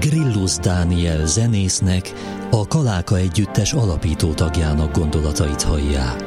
Grillus Dániel zenésznek, a Kaláka Együttes alapító tagjának gondolatait hallják.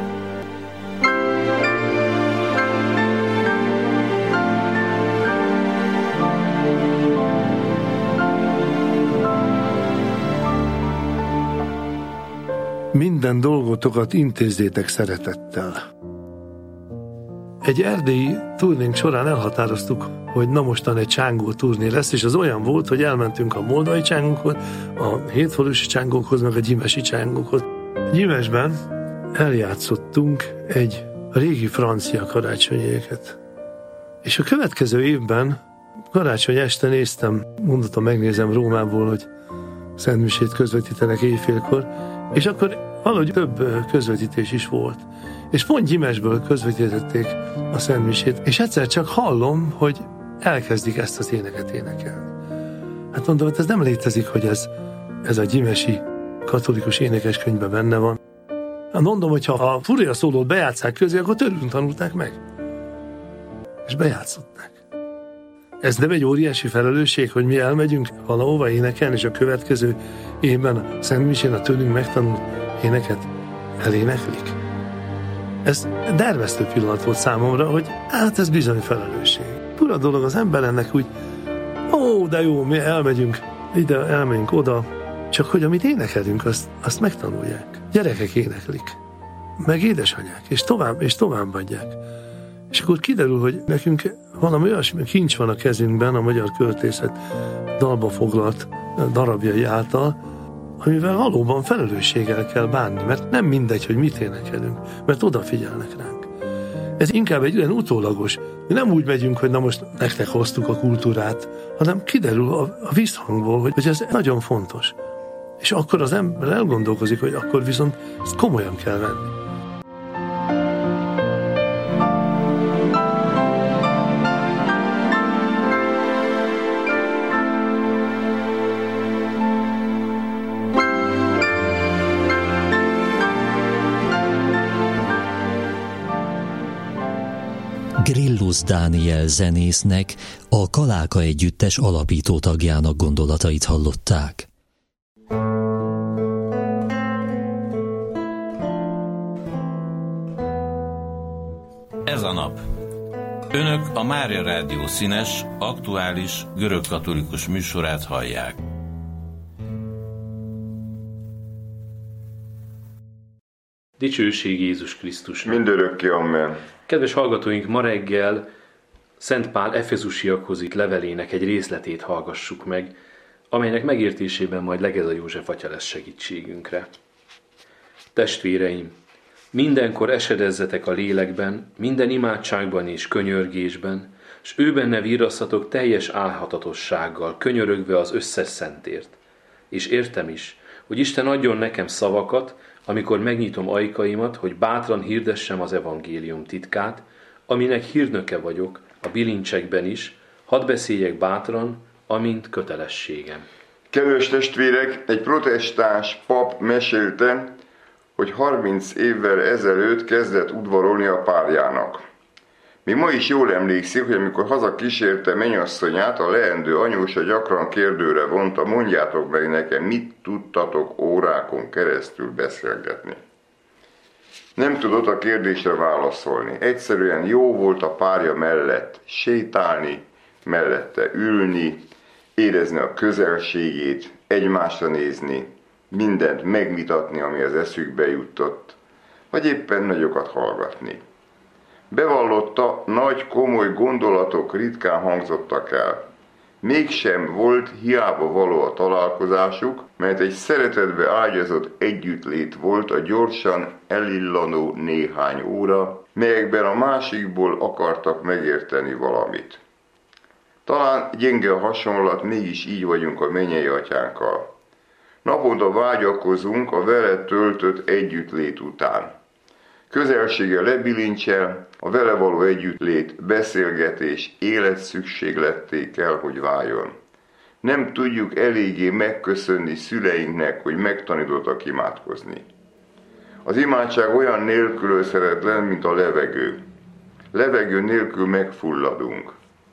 Minden dolgotokat intézzétek szeretettel. Egy erdélyi turnénk során elhatároztuk, hogy na mostan egy csángó turné lesz, és az olyan volt, hogy elmentünk a moldvai csángókhoz, a hétfalusi csángókhoz, meg a gyimesi csángókhoz. Gyimesben eljátszottunk egy régi francia karácsonyi éket. És a következő évben karácsony este néztem, mondottam, megnézem Rómából, hogy szentmisét közvetítenek éjfélkor, és akkor valahogy több közvetítés is volt. És pont Gyimesből közvetítették a szentmisét, és egyszer csak hallom, hogy elkezdik ezt az éneket énekelni. Hát mondom, hogy ez nem létezik, hogy ez a gyimesi katolikus énekeskönyvben benne van. Hát mondom, hogy ha a Furia szólót bejátsszák közé, akkor tőlünk tanulták meg. És bejátszották. Ez nem egy óriási felelősség, hogy mi elmegyünk valahova énekelni, és a következő évben a szentmisén a tőlünk megtanult éneket eléneklik. Ez dermesztő pillanat volt számomra, hogy hát ez bizony felelősség. Fura dolog az ember ennek úgy, de jó, mi elmegyünk ide, elmegyünk oda, csak hogy amit énekelünk, azt megtanulják. Gyerekek éneklik, meg édesanyák, és tovább adják. És akkor kiderül, hogy nekünk valami olyasmi kincs van a kezünkben, a magyar költészet dalba foglalt darabjai által, amivel valóban felelősséggel kell bánni, mert nem mindegy, hogy mit énekelünk, mert odafigyelnek ránk. Ez inkább egy olyan utólagos, mi nem úgy megyünk, hogy na most nektek hoztuk a kultúrát, hanem kiderül a visszhangból, hogy ez nagyon fontos. És akkor az ember elgondolkozik, hogy akkor viszont ezt komolyan kell venni. Grillus Dániel zenésznek, a Kaláka Együttes alapító tagjának gondolatait hallották. Ez a nap. Önök a Mária Rádió színes, aktuális, görögkatolikus műsorát hallják. Dicsőség Jézus Krisztusnak. Mindörökké, amen. Kedves hallgatóink, ma reggel Szent Pál efezusiakhoz írt levelének egy részletét hallgassuk meg, amelynek megértésében majd Legeza József atya lesz segítségünkre. Testvéreim, mindenkor esedezzetek a lélekben, minden imádságban és könyörgésben, s ő benne virrasszatok teljes álhatatossággal, könyörögve az összes szentért. És értem is, hogy Isten adjon nekem szavakat, amikor megnyitom ajkaimat, hogy bátran hirdessem az evangélium titkát, aminek hírnöke vagyok, a bilincsekben is, hadd beszéljek bátran, amint kötelességem. Kedves testvérek, egy protestáns pap mesélte, hogy 30 évvel ezelőtt kezdett udvarolni a párjának. Mi ma is jól emlékszik, hogy amikor haza kísérte mennyasszonyát, a leendő anyósa gyakran kérdőre vonta, mondjátok meg nekem, mit tudtatok órákon keresztül beszélgetni. Nem tudott a kérdésre válaszolni. Egyszerűen jó volt a párja mellett sétálni, mellette ülni, érezni a közelségét, egymásra nézni, mindent megvitatni, ami az eszükbe jutott, vagy éppen nagyokat hallgatni. Bevallotta, nagy, komoly gondolatok ritkán hangzottak el. Mégsem volt hiába való a találkozásuk, mert egy szeretetbe ágyazott együttlét volt a gyorsan elillanó néhány óra, melyekben a másikból akartak megérteni valamit. Talán gyenge a hasonlat, mégis így vagyunk a mennyei atyánkkal. Naponta vágyakozunk a vele töltött együttlét után. Közelsége lebilincsel, a vele való együttlét, beszélgetés életszükségletté kell, hogy váljon. Nem tudjuk eléggé megköszönni szüleinknek, hogy megtanítottak imádkozni. Az imádság olyan nélkülözhetetlen, mint a levegő. Levegő nélkül megfulladunk.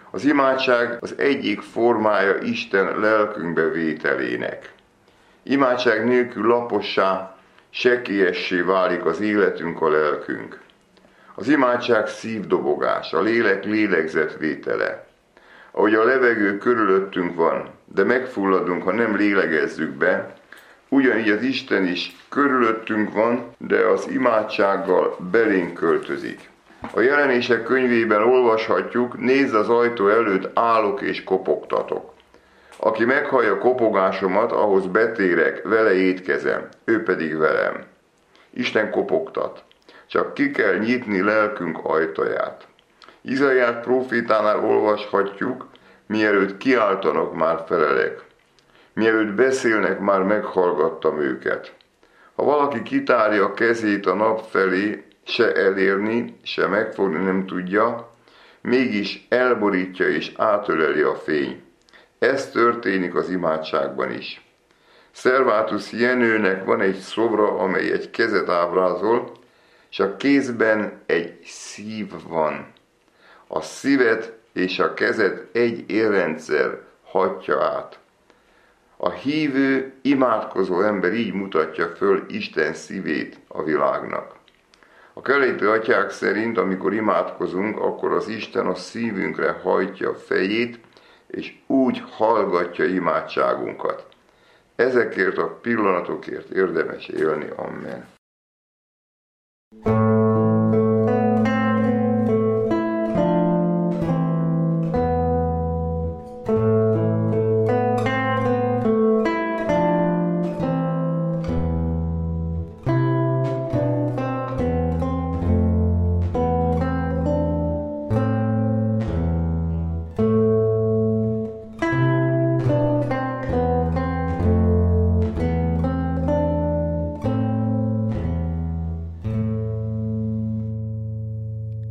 Az imádság az egyik formája Isten lelkünkbe vételének. Imádság nélkül lapossá, sekélyessé válik az életünk, a lelkünk. Az imádság szívdobogás, a lélek lélegzetvétele. Ahogy a levegő körülöttünk van, de megfulladunk, ha nem lélegezzük be, ugyanígy az Isten is körülöttünk van, de az imádsággal belénk költözik. A Jelenések könyvében olvashatjuk, nézd, az ajtó előtt állok és kopogtatok. Aki meghallja kopogásomat, ahhoz betérek, vele étkezem, ő pedig velem. Isten kopogtat, csak ki kell nyitni lelkünk ajtaját. Izaiás prófétánál olvashatjuk, mielőtt kiáltanak, már felelek. Mielőtt beszélnek, már meghallgattam őket. Ha valaki kitárja a kezét a nap felé, se elérni, se megfogni nem tudja, mégis elborítja és átöleli a fény. Ez történik az imádságban is. Szervátus Jenőnek van egy szobra, amely egy kezet ábrázol, és a kézben egy szív van. A szívet és a kezet egy érrendszer hatja át. A hívő, imádkozó ember így mutatja föl Isten szívét a világnak. A keleti atyák szerint, amikor imádkozunk, akkor az Isten a szívünkre hajtja a fejét, és úgy hallgatja imádságunkat. Ezekért a pillanatokért érdemes élni. Amen.